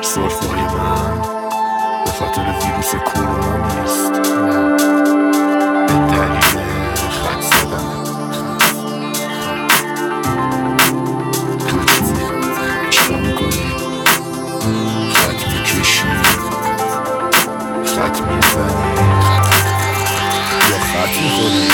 سرفه‌های من به خاطر ویروس کرونا نیست، نه، به دلیل خط زدن. تو چیکار میکنی؟ خط میکشی، خط میزنی یا خط میخوری؟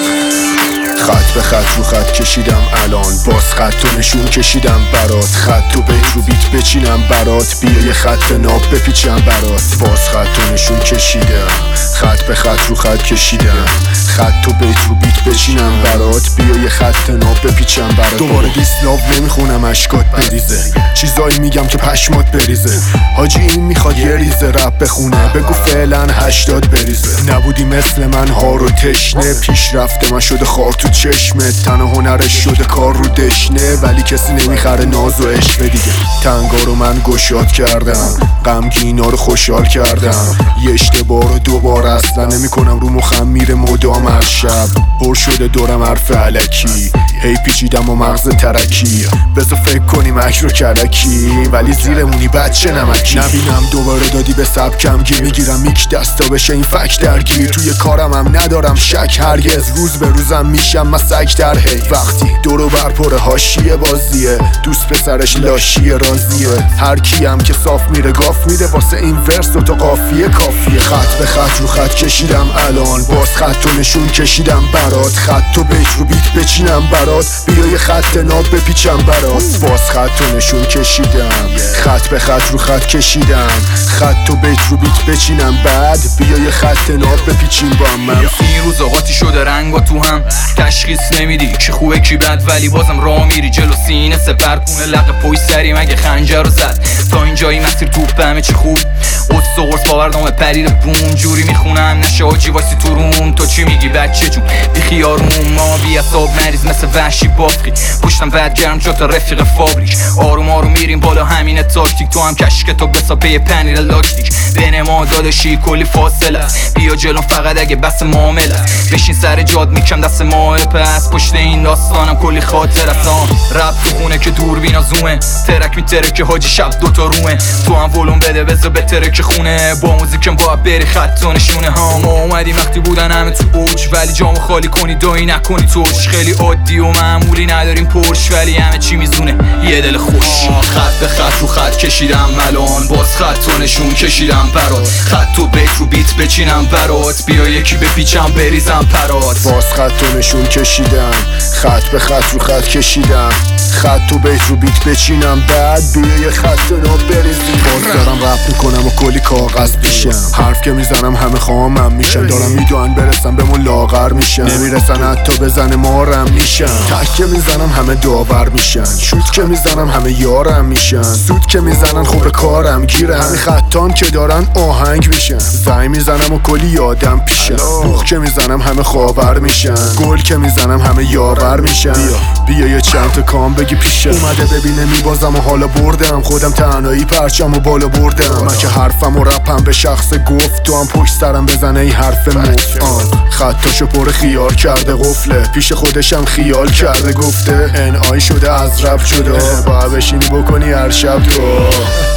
خط به خط رو خط کشیدم الان، باز خط و نشون کشیدم برات، خط و بیت رو بیت بچینم برات، بیا یه خط ناب بپیچم برات. باز خط و نشون کشیدم، خط به خط رو خط کشیدم، خط و بیت رو بیت بچینم برات، بیا یه خط ناب بپیچم برات. دوباره دیسلاو نمیخونم اشکات بریزه، چیزایی میگم که پشمات بریزه. حاجی این میخواد یه ریزه رپ بخونه، بگو فعلا 80 بریزه. نبودی مثل من ها رو تشنه، پیشرفت من شده خار تو چشمت، تن هنرش شده کار رو دشنه، ولی کسی نمیخره ناز و عشق دیگه. تنگا رو من گشاد کردم، غمگینا رو خوشحال کردم، یه اشتباه رو دوباره اصلا نمیکنم، رو مخم میره مدام هر شب، پر شده دورم حرف الکی، هی پیچیدم و مغز ترکی، بذار فکر کنیم اک رو کلکی، ولی زیرمونی بچه نمکی. نبینم دوباره دادی به سبکم گیر، میگیرم میک دستا بشه این فک درگیر، توی کارم هم ندارم شک هرگز، روز به روزم میشم مسک در هی، وقتی دورو بر پر حاشیه بازیه، دوست پسرش لاشیه رازیه، هر کیم که صاف میره گاف میده، واسه این ورس و تا قافیه کافیه. خط به خط رو خط کشیدم الان، باز خط و نشون کشیدم برات، خط و بیت رو بیت بچینم برات، بیا یه خط ناب بپیچم برات. باز خط و نشون کشیدم، خط به خط رو خط کشیدم، خط و بیت رو بیت بچینم بعد، بیا یه خط ناب بپیچیم با هم. این روز آقاتی شده رنگا تو هم تشخیص نمیدی کی خوبه کی بد، ولی بازم راه میری جلو سینه سپرکونه، لقه پوی سری مگه خنجر رو زد تا اینجایی مسیر توپ همه چی خوب، قدس و قرص باوردام پریر بوم، جوری میخونم نشه آجی واسه تو روم، تو چی میگی بچه جون بی خیارون، ما بی اصاب مریض مثل وحشی بافقی، پشتم بعد گرم جا تا رفیق فابریک، آروم آروم میریم بالا همین تاکتیک، تو هم کشک تا بساپه پنیر لاکتیک، بین ما داداشی کلی فاصله است، بیا جلو فقط اگه بس معامله است، بشین سر جاد میکم دست ماه پس، پشت این داستانم کلی خاطر است، رپ تو خونه که دوربینا زومه، ترک میتره که حاجی شب دوتا رومه، تو هم ولوم بده بذار بتره که خونه، با موزیکم باید بری خط و نشونه ها. ما اومدیم وقتی بودن همه تو اوج، ولی جامو خالی کنی دایی نکنی توش، خیلی عادی و معمولی نداریم پرش، ولی همه چی میزونه یه دل خوش. خط به خط رو خط کشیدم الان، باز خط و نشون کشیدم برات، خط و بیت رو بیت بچینم برات، بیا یکی بپیچم بریزم پرات. باز خط و نشون کشیدم، خط به خط رو خط کشیدم، خط و بیت رو بیت بچینم بعد، بیا یه خط ناب بریزیم. باز دارم رپ میکنم و کلی کاغذ پیشم، حرف که میزنم همه خواهمم میشن، دارم میدونن برسم بهمون لاغر میشن، نمیرسن حتی بزن مارم میشن، تک که میزنم همه داور میشن، شوت که میزنم همه یارم میشن، سود که میزنن خوب کارم گیرن، همین خطان که دارن آهنگ میشن، زنگ میزنم و کلی یادم پیشن، بوخ که میزنم همه خاور میشن، گل که میزنم همه یاور میشن، بیا یه چند تا کام بگی پیشم، اومده ببینه میبازم و حالا بردم، خودم تنهایی پرچم و بالا بردم، من که حرفم و رپم به شخص گفت، تو هم پشت سرم بزنه این حرف مفت، خطاشو پر خیار کرده قفله، پیش خودشم خیال کرده گفته ان آی شده از رپ جدا، باید بشینی بکنی هر شب تو